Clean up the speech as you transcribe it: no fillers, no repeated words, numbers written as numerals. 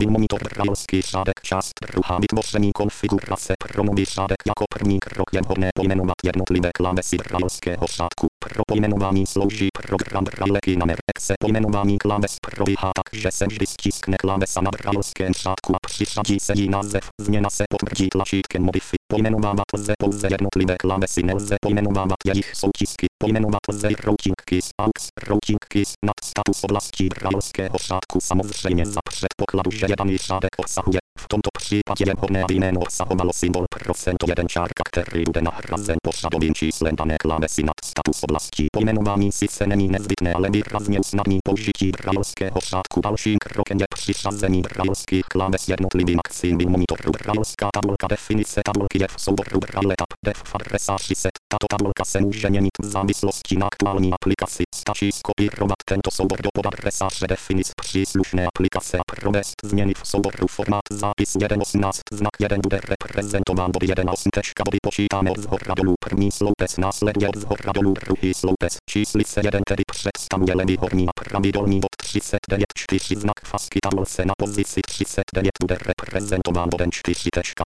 bin monitor brailleovský řádek část druhá vytvoření konfigurace pro nový řádek jako první krok je vhodné pojmenovat jednotlivé klávesy brailleovského řádku. Pro pojmenování slouží program Braille Keynamer Exe. Pojmenování kláves probíhá tak, že se vždy stiskne klávesa na brailleovském řádku a přiřadí se jí název. Změna se potvrdí tlačítkem Modify. Pojmenovávat lze pouze jednotlivé klávesy, nelze pojmenovávat jejich soutisky. Pojmenovat lze i routing keys, aux, routing keys nad status oblastí brailleovského řádku samozřejmě za předpokladu, že daný řádek obsahuje. V tomto případě je vhodné, aby jméno obsahovalo symbol %1 čárka, který bude nahrazen pořadovým číslem dané klávesy nad status oblastí. Pojmenování sice není nezbytné, ale výrazně usnadní použití brailleovského řádku. Dalším krokem je přiřazení brailleovských kláves jednotlivým akcím monitoru. Brailleovská tabulka definice tabulky je v souboru Braille Tab Def adresa 30. Tato tabulka se může měnit v závislosti na aktuální aplikaci. Stačí skopírovat tento soubor do podadresáře definic příslušné aplikace a provést změny v souboru. Formát zápis 1.18 znak 1 bude reprezentován body 1.8. Body počítáme od zhora dolů. První sloupec následuje od zhora dolů druhý sloupec. Číslice 1 tedy představuje levý horní a pravý dolní bod 39 4 znak fasky tabulce na pozici 39 bude reprezentován bodem 4.